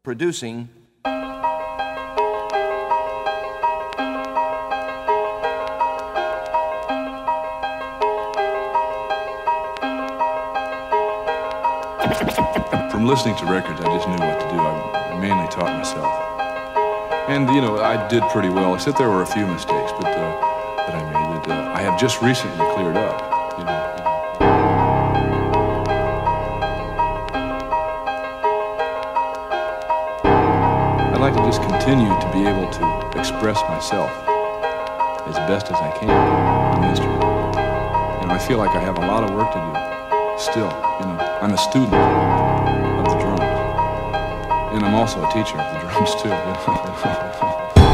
producing From listening to records, I just knew what to do. I mainly taught myself. And, I did pretty well, except there were a few mistakes that I made that I have just recently cleared up. I'd like to just continue to be able to express myself as best as I can on the instrument. I feel like I have a lot of work to do still. I'm a student of the drums. And I'm also a teacher of the drums too.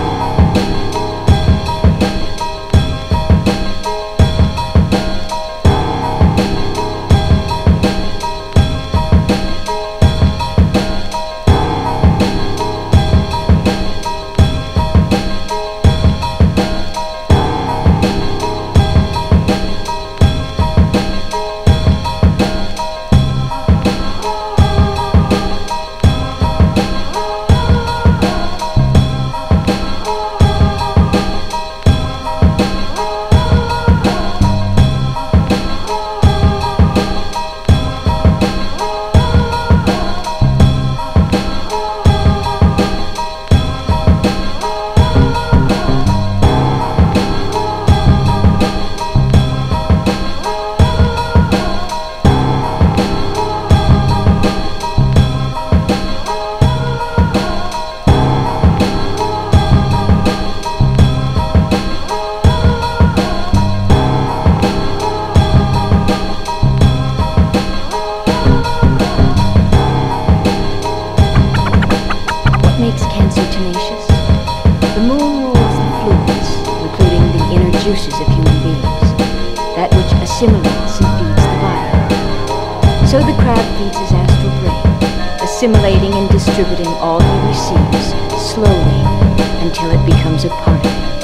juices of human beings, that which assimilates and feeds the body. So the crab feeds his astral brain, assimilating and distributing all he receives slowly until it becomes a part of him.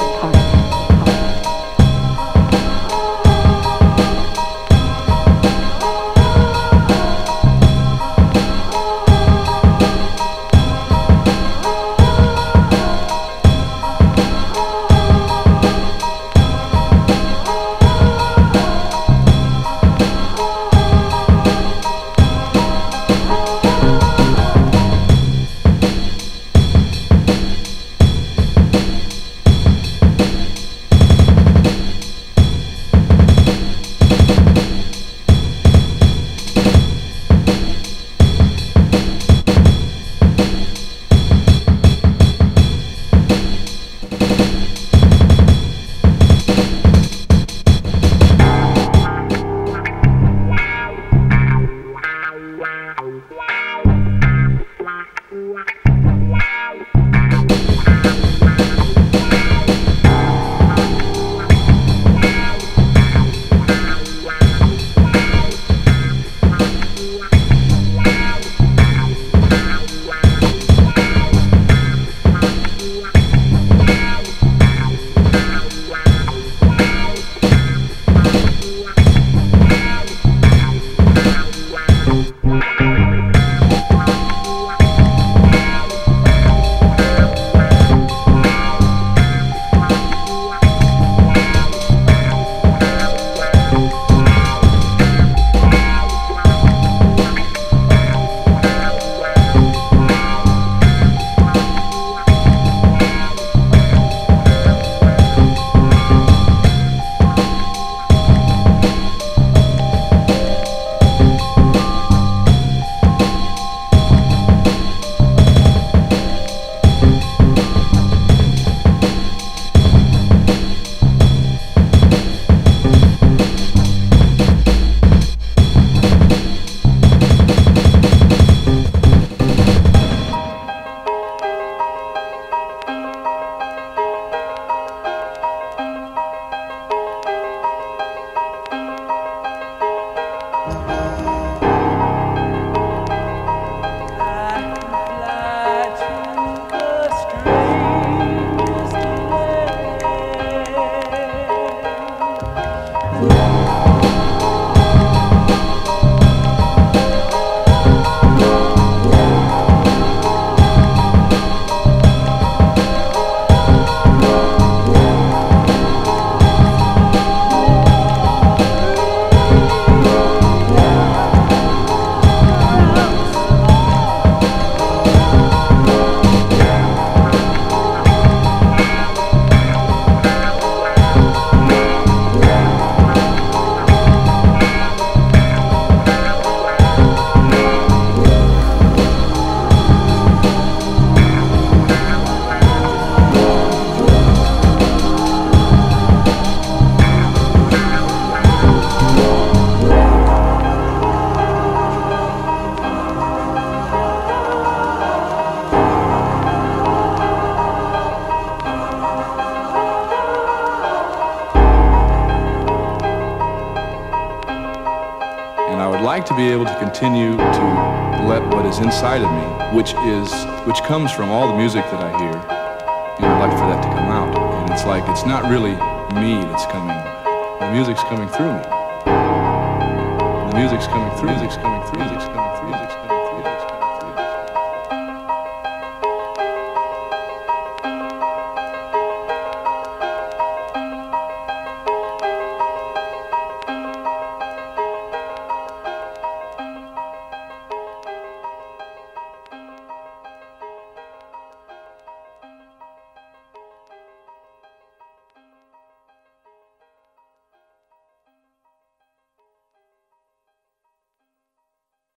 to be able to continue to let what is inside of me, which comes from all the music that I hear, I'd like for that to come out. And it's like, it's not really me that's coming. The music's coming through me. The music's coming through. Music's coming through. Music's coming through.